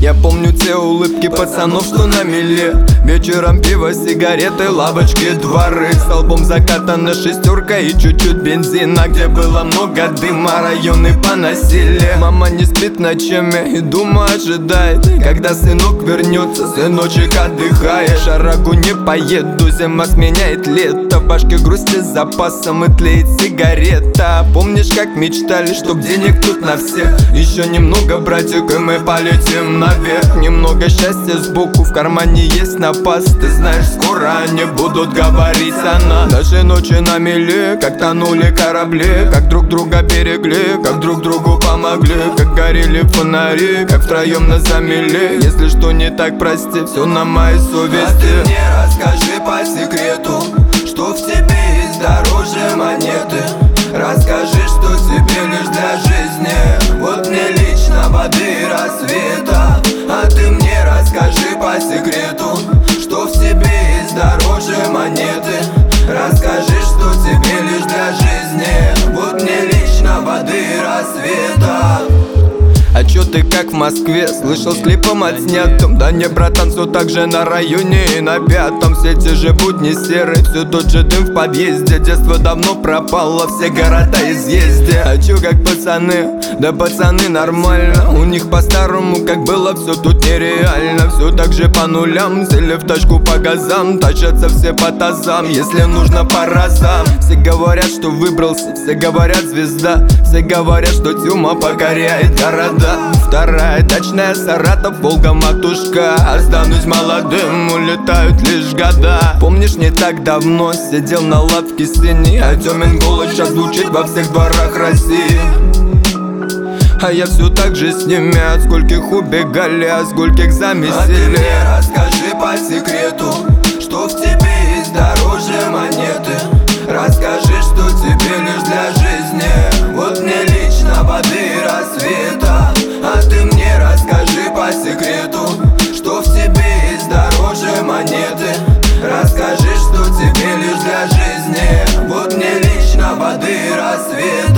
Я помню те улыбки пацанов, что на мели. Вечером пиво, сигареты, лавочки, дворы. Столбом закатана шестерка и чуть-чуть бензина. Где было много дыма, районы поносили. Мама не спит ночами и дома ожидает, когда сынок вернется, сыночек отдыхает. Шарагу не поеду, зима сменяет лето. В башке грусти с запасом и тлеет сигарета. Помнишь, как мечтали, чтоб денег тут на всех? Еще немного, братик, и мы полетим наверх. Немного счастья сбоку, в кармане есть напас. Ты знаешь, скоро они будут говорить о нас. Наши ночи на мели, как тонули корабли, как друг друга берегли, как друг другу помогли, как горели фонари, как втроем нас замели. Если что не так, прости, все на моей совести. А ты мне расскажи по секрету, что в тебе есть дороже монеты. Расскажи, что тебе лишь для жизни, вот мне лично воды и рассвета. А ты мне расскажи по секрету, что в тебе есть дороже монеты. Расскажи, что тебе лишь для жизни, вот мне лично воды и рассвета. А чё ты как в Москве? Слышал, с клипом отснятым. Да не, братан, все так же на районе и на пятом. Все те же будни серые, все тот же дым в подъезде. Детство давно пропало, все города изъезде. А чё как пацаны? Да пацаны нормально. У них по-старому, как было, все тут нереально. Все так же по нулям, сели в тачку по газам. Тащатся все по тазам, если нужно по разам. Все говорят, что выбрался, все говорят звезда. Все говорят, что Тюма покоряет города. Вторая дачная, Саратов, Волга, матушка. Останусь молодым, улетают лишь года. Помнишь, не так давно сидел на лавке синий, а Тёмин голос сейчас звучит во всех дворах России. А я все так же с ними, от скольких убегали, от скольких замесили. А ты мне расскажи по секрету, что в тебе есть дороже монеты. Расскажи, что тебе лишь для жизни, вот мне лично воды и рассвета. А ты мне расскажи по секрету, что в тебе есть дороже монеты. Расскажи, что тебе лишь для жизни, вот мне лично воды и рассвета.